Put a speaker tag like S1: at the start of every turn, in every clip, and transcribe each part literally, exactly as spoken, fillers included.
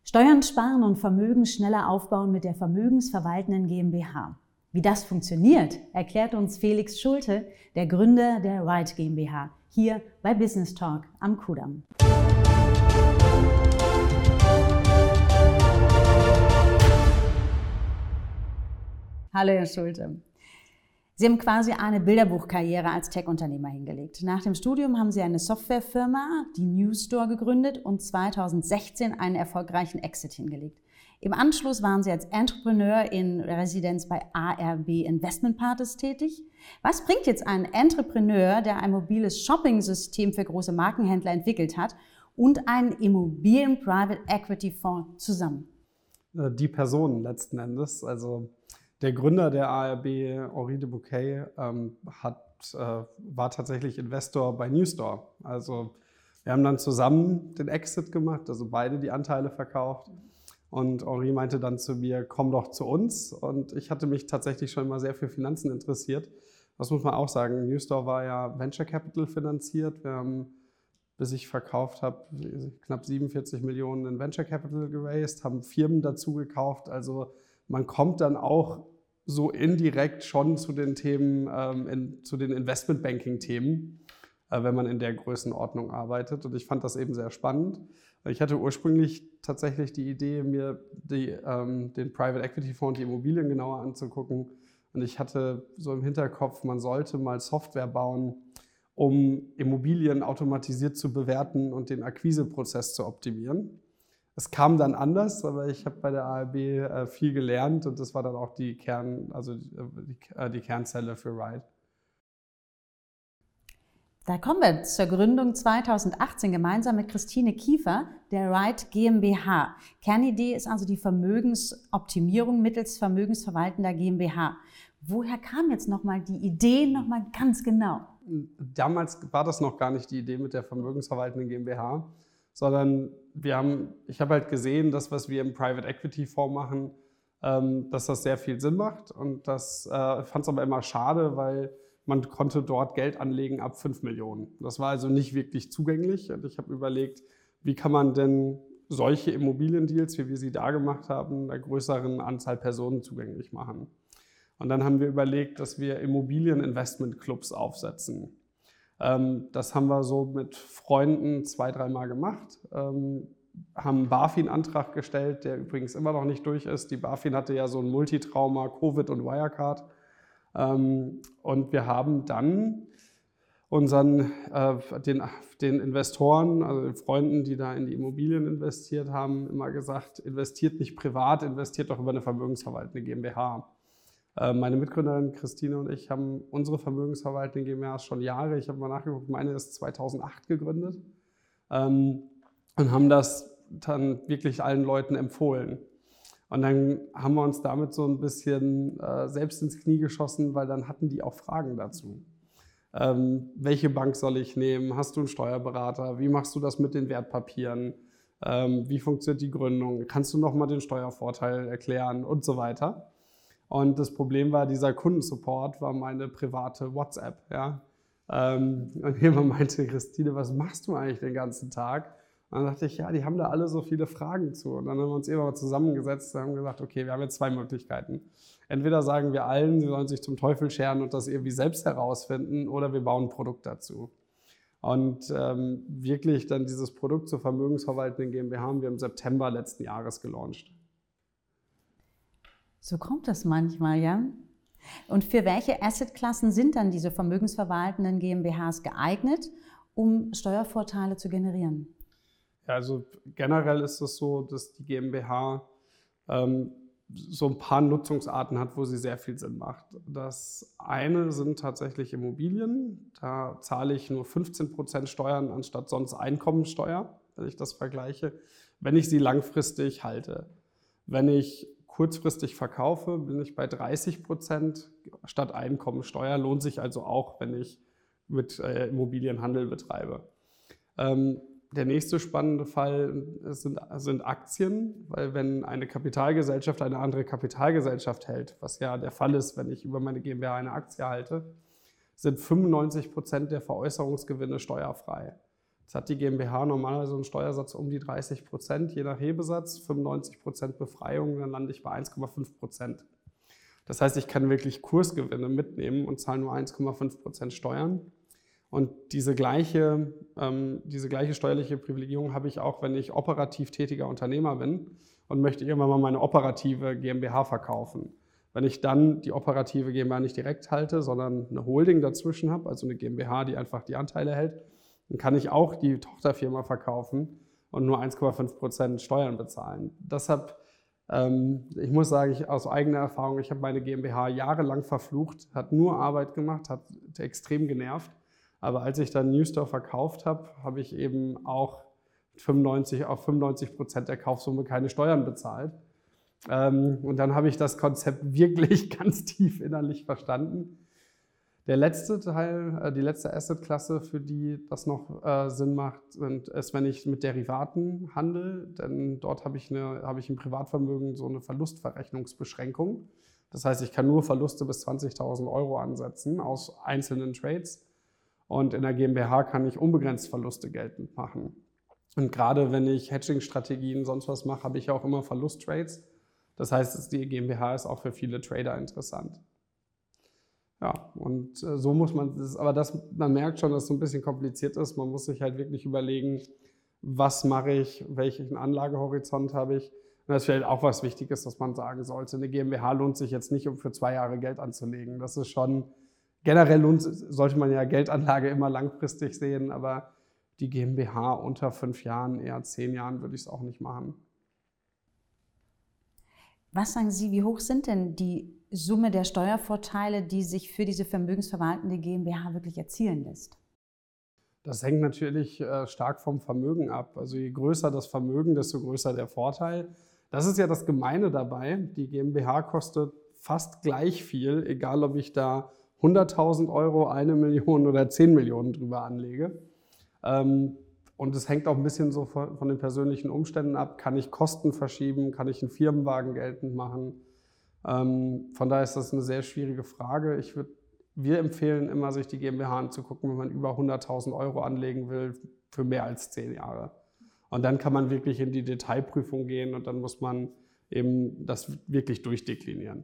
S1: Steuern sparen und Vermögen schneller aufbauen mit der vermögensverwaltenden GmbH. Wie das funktioniert, erklärt uns Felix Schulte, der Gründer der Right GmbH, hier bei Business Talk am Kudamm. Hallo Herr Schulte. Sie haben quasi eine Bilderbuchkarriere als Tech-Unternehmer hingelegt. Nach dem Studium haben Sie eine Softwarefirma, die Newstore, gegründet und zweitausendsechzehn einen erfolgreichen Exit hingelegt. Im Anschluss waren Sie als Entrepreneur in Residenz bei A R B Investment Partners tätig. Was bringt jetzt ein Entrepreneur, der ein mobiles Shopping-System für große Markenhändler entwickelt hat, und einen Immobilien-Private-Equity-Fonds zusammen?
S2: Die Personen letzten Endes, also der Gründer der A R B, Henri de Bouquet, ähm, hat, äh, war tatsächlich Investor bei Newstore. Also wir haben dann zusammen den Exit gemacht, also beide die Anteile verkauft. Und Henri meinte dann zu mir, komm doch zu uns. Und ich hatte mich tatsächlich schon mal sehr für Finanzen interessiert. Das muss man auch sagen, Newstore war ja Venture Capital finanziert. Wir haben, bis ich verkauft habe, knapp siebenundvierzig Millionen in Venture Capital geraced, haben Firmen dazu gekauft. Also man kommt dann auch so indirekt schon zu den Themen, ähm, in, zu den Investmentbanking-Themen, äh, wenn man in der Größenordnung arbeitet. Und ich fand das eben sehr spannend. Ich hatte ursprünglich tatsächlich die Idee, mir die, ähm, den Private Equity Fonds, die Immobilien genauer anzugucken. Und ich hatte so im Hinterkopf, man sollte mal Software bauen, um Immobilien automatisiert zu bewerten und den Akquiseprozess zu optimieren. Es kam dann anders, aber ich habe bei der A R B äh, viel gelernt und das war dann auch die, Kern, also die, äh, die Kernzelle für Right.
S1: Da kommen wir zur Gründung zweitausendachtzehn gemeinsam mit Christine Kiefer der Right GmbH. Kernidee ist also die Vermögensoptimierung mittels vermögensverwaltender GmbH. Woher kam jetzt nochmal die Idee nochmal ganz genau?
S2: Damals war das noch gar nicht die Idee mit der vermögensverwaltenden GmbH, sondern wir haben, ich habe halt gesehen, dass was wir im Private Equity Fonds machen, ähm, dass das sehr viel Sinn macht. Und das äh, fand es aber immer schade, weil man konnte dort Geld anlegen ab fünf Millionen. Das war also nicht wirklich zugänglich. Und ich habe überlegt, wie kann man denn solche Immobiliendeals, wie wir sie da gemacht haben, einer größeren Anzahl Personen zugänglich machen. Und dann haben wir überlegt, dass wir Immobilieninvestmentclubs aufsetzen. Das haben wir so mit Freunden zwei, dreimal gemacht, haben einen BaFin-Antrag gestellt, der übrigens immer noch nicht durch ist. Die BaFin hatte ja so ein Multitrauma, Covid und Wirecard. Und wir haben dann unseren, den, den Investoren, also den Freunden, die da in die Immobilien investiert haben, immer gesagt, investiert nicht privat, investiert doch über eine vermögensverwaltende GmbH. Meine Mitgründerin Christine und ich haben unsere vermögensverwaltende GmbH schon Jahre, ich habe mal nachgeguckt, meine ist zweitausendacht gegründet, ähm, und haben das dann wirklich allen Leuten empfohlen. Und dann haben wir uns damit so ein bisschen äh, selbst ins Knie geschossen, weil dann hatten die auch Fragen dazu. Ähm, welche Bank soll ich nehmen? Hast du einen Steuerberater? Wie machst du das mit den Wertpapieren? Ähm, wie funktioniert die Gründung? Kannst du nochmal den Steuervorteil erklären und so weiter? Und das Problem war, dieser Kundensupport war meine private WhatsApp. Ja? Ähm, und jemand meinte, Christine, was machst du eigentlich den ganzen Tag? Und dann dachte ich, ja, die haben da alle so viele Fragen zu. Und dann haben wir uns irgendwann mal zusammengesetzt und haben gesagt, okay, wir haben jetzt zwei Möglichkeiten. Entweder sagen wir allen, sie sollen sich zum Teufel scheren und das irgendwie selbst herausfinden, oder wir bauen ein Produkt dazu. Und ähm, wirklich dann dieses Produkt zur vermögensverwaltenden GmbH haben wir im September letzten Jahres gelauncht.
S1: So kommt das manchmal, ja. Und für welche Assetklassen sind dann diese vermögensverwaltenden GmbHs geeignet, um Steuervorteile zu generieren?
S2: Ja, also generell ist es so, dass die GmbH ähm, so ein paar Nutzungsarten hat, wo sie sehr viel Sinn macht. Das eine sind tatsächlich Immobilien. Da zahle ich nur fünfzehn Prozent Steuern anstatt sonst Einkommensteuer, wenn ich das vergleiche, wenn ich sie langfristig halte. Wenn ich kurzfristig verkaufe, bin ich bei dreißig Prozent statt Einkommensteuer. Lohnt sich also auch, wenn ich mit äh, Immobilienhandel betreibe. Ähm, der nächste spannende Fall sind, sind Aktien, weil wenn eine Kapitalgesellschaft eine andere Kapitalgesellschaft hält, was ja der Fall ist, wenn ich über meine GmbH eine Aktie halte, sind fünfundneunzig Prozent der Veräußerungsgewinne steuerfrei. Jetzt hat die GmbH normalerweise einen Steuersatz um die dreißig Prozent, je nach Hebesatz, fünfundneunzig Prozent Befreiung, dann lande ich bei eins Komma fünf Prozent. Das heißt, ich kann wirklich Kursgewinne mitnehmen und zahle nur eins Komma fünf Prozent Steuern. Und diese gleiche, ähm, diese gleiche steuerliche Privilegierung habe ich auch, wenn ich operativ tätiger Unternehmer bin und möchte irgendwann mal meine operative GmbH verkaufen. Wenn ich dann die operative GmbH nicht direkt halte, sondern eine Holding dazwischen habe, also eine GmbH, die einfach die Anteile hält, dann kann ich auch die Tochterfirma verkaufen und nur eins Komma fünf Prozent Steuern bezahlen. Deshalb, ähm, ich muss sagen, ich, aus eigener Erfahrung, ich habe meine GmbH jahrelang verflucht, hat nur Arbeit gemacht, hat extrem genervt. Aber als ich dann Newstore verkauft habe, habe ich eben auch fünfundneunzig, auf fünfundneunzig Prozent der Kaufsumme keine Steuern bezahlt. Ähm, und dann habe ich das Konzept wirklich ganz tief innerlich verstanden. Der letzte Teil, äh, die letzte Assetklasse, für die das noch äh, Sinn macht, sind, ist, wenn ich mit Derivaten handle. Denn dort habe ich, eine, habe ich im Privatvermögen so eine Verlustverrechnungsbeschränkung. Das heißt, ich kann nur Verluste bis zwanzigtausend Euro ansetzen aus einzelnen Trades. Und in der GmbH kann ich unbegrenzt Verluste geltend machen. Und gerade wenn ich Hedging-Strategien, sonst was mache, habe ich auch immer Verlusttrades. Das heißt, die GmbH ist auch für viele Trader interessant. Ja, und so muss man, das, aber das, man merkt schon, dass es so ein bisschen kompliziert ist. Man muss sich halt wirklich überlegen, was mache ich, welchen Anlagehorizont habe ich. Und das ist vielleicht auch was Wichtiges, dass man sagen sollte, eine GmbH lohnt sich jetzt nicht, um für zwei Jahre Geld anzulegen. Das ist schon, generell lohnt, sollte man ja Geldanlage immer langfristig sehen, aber die GmbH unter fünf Jahren, eher zehn Jahren würde ich es auch nicht machen.
S1: Was sagen Sie, wie hoch sind denn die Summe der Steuervorteile, die sich für diese vermögensverwaltende GmbH wirklich erzielen lässt?
S2: Das hängt natürlich stark vom Vermögen ab. Also je größer das Vermögen, desto größer der Vorteil. Das ist ja das Gemeine dabei. Die GmbH kostet fast gleich viel, egal ob ich da hunderttausend Euro, eine Million oder zehn Millionen drüber anlege. Und es hängt auch ein bisschen so von den persönlichen Umständen ab. Kann ich Kosten verschieben? Kann ich einen Firmenwagen geltend machen? Von daher ist das eine sehr schwierige Frage. Ich würd, wir empfehlen immer, sich die GmbH anzugucken, wenn man über hunderttausend Euro anlegen will, für mehr als zehn Jahre. Und dann kann man wirklich in die Detailprüfung gehen und dann muss man eben das wirklich durchdeklinieren.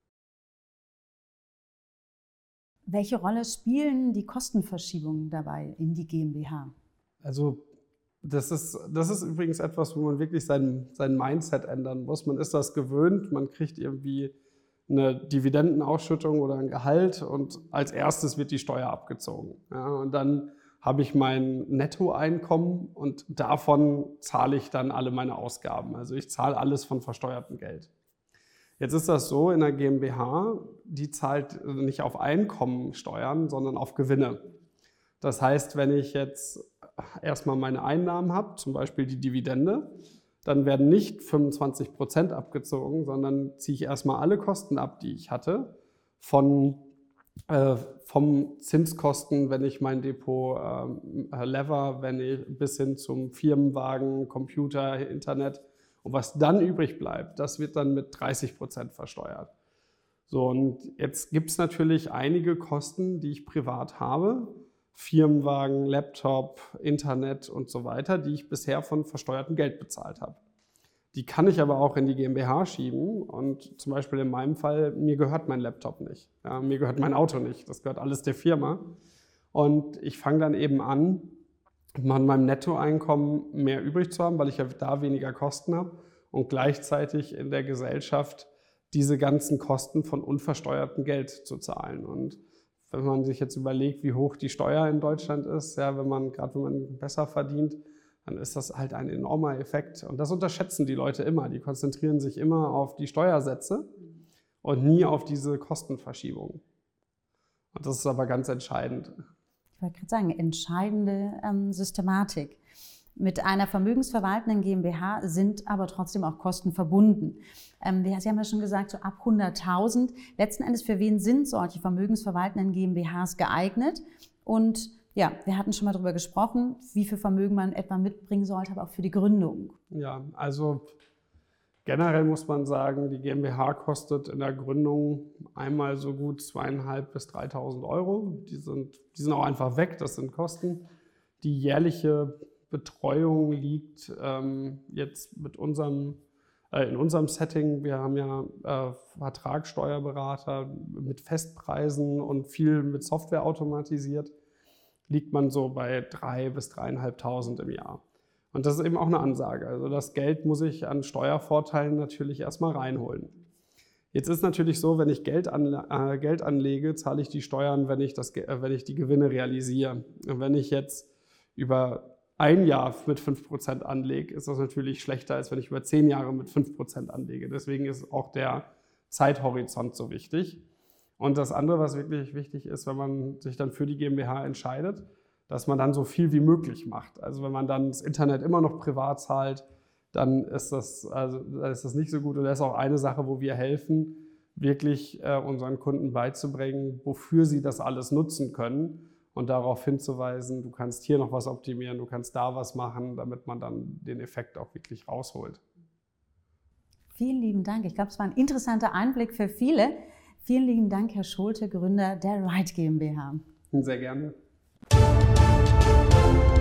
S1: Welche Rolle spielen die Kostenverschiebungen dabei in die GmbH?
S2: Also das ist, das ist übrigens etwas, wo man wirklich sein, sein Mindset ändern muss. Man ist das gewöhnt, man kriegt irgendwie eine Dividendenausschüttung oder ein Gehalt und als erstes wird die Steuer abgezogen. Ja, und dann habe ich mein Nettoeinkommen und davon zahle ich dann alle meine Ausgaben. Also ich zahle alles von versteuertem Geld. Jetzt ist das so, in der GmbH, die zahlt nicht auf Einkommen Steuern, sondern auf Gewinne. Das heißt, wenn ich jetzt erstmal meine Einnahmen habe, zum Beispiel die Dividende, dann werden nicht fünfundzwanzig Prozent abgezogen, sondern ziehe ich erstmal alle Kosten ab, die ich hatte, von, äh, vom Zinskosten, wenn ich mein Depot äh, lever, wenn ich, bis hin zum Firmenwagen, Computer, Internet. Und was dann übrig bleibt, das wird dann mit dreißig Prozent versteuert. So, und jetzt gibt es natürlich einige Kosten, die ich privat habe, Firmenwagen, Laptop, Internet und so weiter, die ich bisher von versteuertem Geld bezahlt habe. Die kann ich aber auch in die GmbH schieben und zum Beispiel in meinem Fall, mir gehört mein Laptop nicht, ja, mir gehört mein Auto nicht, das gehört alles der Firma. Und ich fange dann eben an, an meinem Nettoeinkommen mehr übrig zu haben, weil ich ja da weniger Kosten habe und gleichzeitig in der Gesellschaft diese ganzen Kosten von unversteuertem Geld zu zahlen. Und wenn man sich jetzt überlegt, wie hoch die Steuer in Deutschland ist, ja, wenn man, gerade wenn man besser verdient, dann ist das halt ein enormer Effekt. Und das unterschätzen die Leute immer. Die konzentrieren sich immer auf die Steuersätze und nie auf diese Kostenverschiebung. Und das ist aber ganz entscheidend.
S1: Ich wollte gerade sagen, entscheidende ähm, Systematik. Mit einer vermögensverwaltenden GmbH sind aber trotzdem auch Kosten verbunden. Ähm, Sie haben ja schon gesagt, so ab hunderttausend. Letzten Endes, für wen sind solche vermögensverwaltenden GmbHs geeignet? Und ja, wir hatten schon mal darüber gesprochen, wie viel Vermögen man etwa mitbringen sollte, aber auch für die Gründung.
S2: Ja, also generell muss man sagen, die GmbH kostet in der Gründung einmal so gut zweitausendfünfhundert bis dreitausend Euro. Die sind, die sind auch einfach weg, das sind Kosten. Die jährliche Betreuung liegt ähm, jetzt mit unserem, äh, in unserem Setting, wir haben ja äh, Vertragssteuerberater mit Festpreisen und viel mit Software automatisiert, liegt man so bei drei bis dreieinhalbtausend im Jahr. Und das ist eben auch eine Ansage. Also das Geld muss ich an Steuervorteilen natürlich erstmal reinholen. Jetzt ist natürlich so, wenn ich Geld, anle äh, Geld anlege, zahle ich die Steuern, wenn ich, das, äh, wenn ich die Gewinne realisiere. Und wenn ich jetzt über ein Jahr mit fünf Prozent anlege, ist das natürlich schlechter, als wenn ich über zehn Jahre mit fünf Prozent anlege. Deswegen ist auch der Zeithorizont so wichtig. Und das andere, was wirklich wichtig ist, wenn man sich dann für die GmbH entscheidet, dass man dann so viel wie möglich macht. Also wenn man dann das Internet immer noch privat zahlt, dann ist das, also, dann ist das nicht so gut. Und das ist auch eine Sache, wo wir helfen, wirklich äh, unseren Kunden beizubringen, wofür sie das alles nutzen können und darauf hinzuweisen, du kannst hier noch was optimieren, du kannst da was machen, damit man dann den Effekt auch wirklich rausholt.
S1: Vielen lieben Dank. Ich glaube, es war ein interessanter Einblick für viele. Vielen lieben Dank, Herr Schulte, Gründer der Ryte GmbH.
S2: Sehr gerne.